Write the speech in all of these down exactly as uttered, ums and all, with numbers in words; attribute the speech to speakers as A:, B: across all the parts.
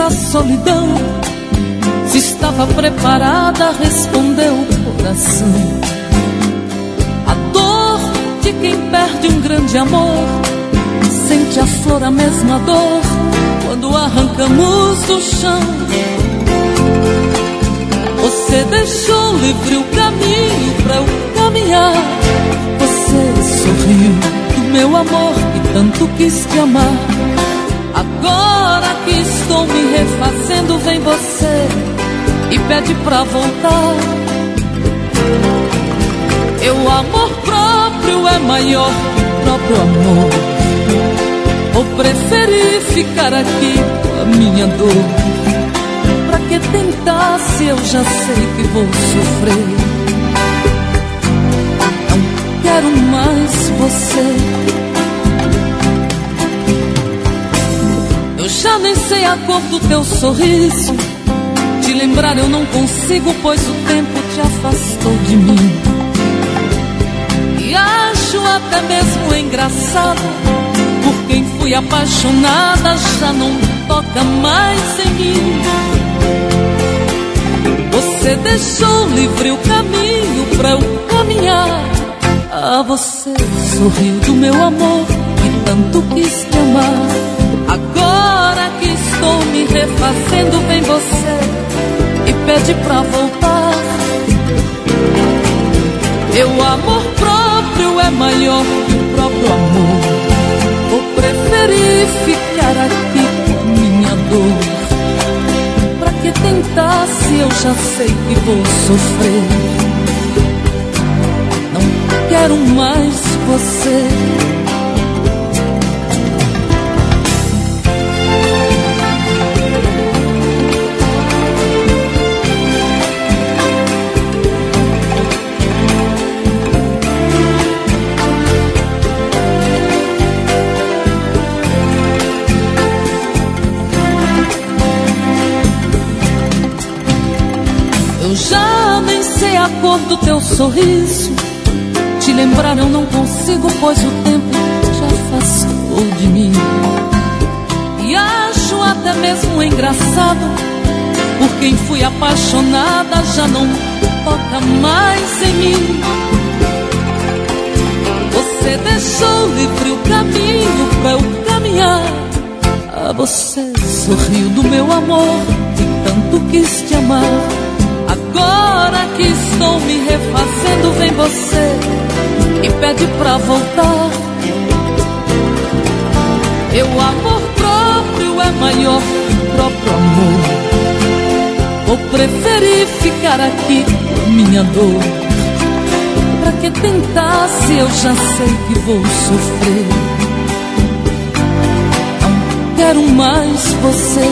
A: da solidão. Se estava preparada, respondeu o coração. A dor de quem perde um grande amor, sente a flor a mesma dor quando arrancamos do chão. Você deixou livre o caminho pra eu caminhar. Você sorriu do meu amor que tanto quis te amar. Agora que estou me refazendo, vem você e pede pra voltar. Meu amor próprio é maior que o próprio amor. Vou preferir ficar aqui com a minha dor. Pra que tentar se eu já sei que vou sofrer? Não quero mais você. Eu já nem sei a cor do teu sorriso. Te lembrar eu não consigo, pois o tempo te afastou de mim. E acho até mesmo engraçado, por quem fui apaixonada já não toca mais em mim. Você deixou livre o caminho pra eu caminhar. Ah, você sorriu do meu amor que tanto quis te amar. Agora que estou me refazendo, vem você e pede pra voltar. Meu amor próprio é maior que o próprio amor. Vou preferir ficar aqui com a minha dor. Pra que tentar se eu já sei que vou sofrer? Não quero mais você. Eu já nem sei a cor do teu sorriso. Te lembrar eu não consigo, pois o tempo já afastou de mim. E acho até mesmo engraçado, por quem fui apaixonada já não toca mais em mim. Você deixou livre o caminho pra eu caminhar. Ah, você sorriu do meu amor que tanto quis te amar. Agora que estou me refazendo, vem você e pede pra voltar. Meu amor próprio é maior que o próprio amor. Vou preferir ficar aqui com a minha dor. Pra que tentar se eu já sei que vou sofrer? Não quero mais você.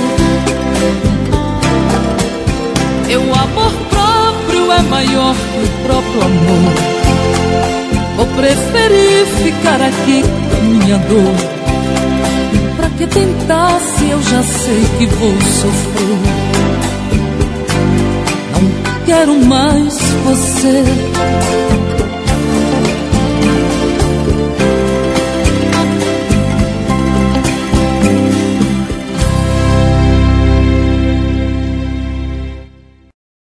A: Meu amor próprio é maior que o próprio amor. Vou preferir ficar aqui com a minha dor. Pra que tentar se eu já sei que vou sofrer? Não quero mais você.